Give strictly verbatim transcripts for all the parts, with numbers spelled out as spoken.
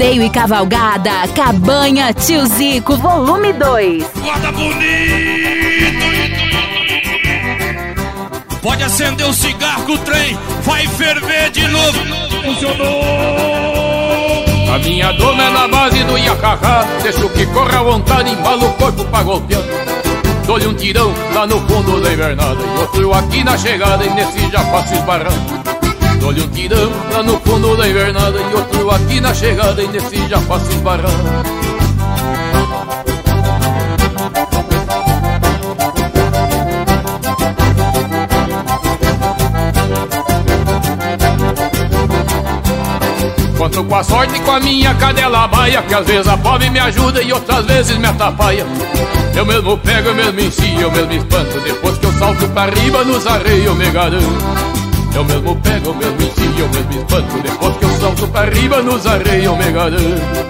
Rodeio e cavalgada, Cabanha Tio Zico, volume dois. Guarda bonito! Pode acender o cigarro que o trem vai ferver de novo. Funcionou! A minha doma é na base do iacacá, deixo que corra à vontade, embala o corpo pra golpear. Dou-lhe um tirão lá no fundo da invernada e outro aqui na chegada e nesse já faço esbarrar. Dou-lhe um tirão lá no fundo da invernada e outro aqui na chegada e nesse já faço esbarrar. Conto com a sorte e com a minha cadela baia, que às vezes a pobre me ajuda e outras vezes me atrapalha. Eu mesmo pego, eu mesmo ensino, eu mesmo espanto, depois que eu salto pra riba nos arreios eu me garanto. Eu mesmo pego, eu mesmo ensino, eu mesmo espanto, depois que eu salto pra riba nos arreios eu me garanto.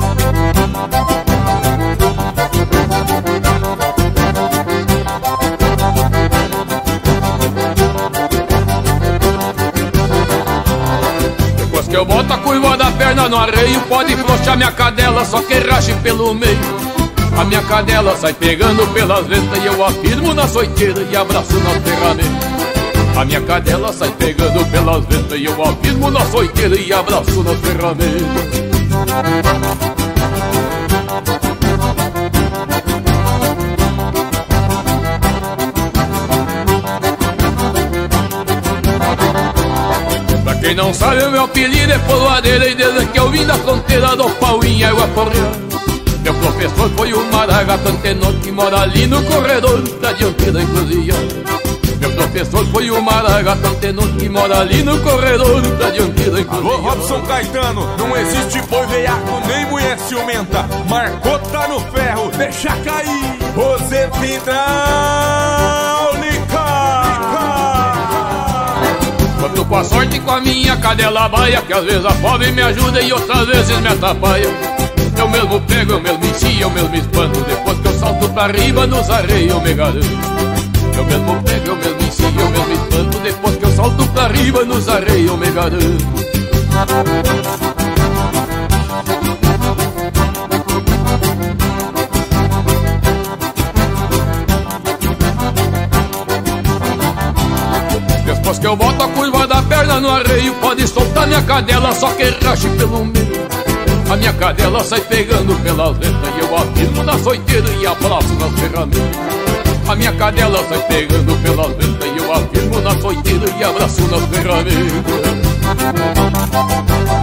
Depois que eu boto a curva da perna no arreio, pode flochar minha cadela, só que rache pelo meio. A minha cadela sai pegando pelas ventas e eu afirmo na soiteira e abraço nas ferramentas. A minha cadela sai pegando pelas ventas e eu afirmo na soiteira e abraço nas ferramentas. Pra quem não sabe, o meu apelido é Poloadeira e desde que eu vim da fronteira do pau em água correndo. Meu professor foi o Maragato Antenor, que mora ali no corredor da dianteira encruzilhada. Meu professor foi o Maragato Antenor, que mora ali no corredor da dianteira encruzilhada. Alô, Robson Caetano, não existe boi veiaco nem mulher ciumenta. Marcou, tá no ferro, deixa cair. Você hidráulica. Conto com a sorte e com a minha cadela baia, que às vezes a pobre me ajuda e outras vezes me atrapalha. Eu mesmo pego, eu mesmo ensino, eu mesmo espanto, depois que eu salto pra riba nos arreios eu me garanto. Eu mesmo pego, eu mesmo ensino, eu mesmo espanto, depois que eu salto pra riba nos arreios eu me garanto. Depois que eu boto a curva da perna no arreio, pode soltar minha cadela, só que rache pelo meio. A minha cadela sai pegando pelas ventas e eu afirmo na soiteira e abraço nas ferramentas. A minha cadela sai pegando pelas ventas e eu afirmo na soiteira e abraço nas ferramentas.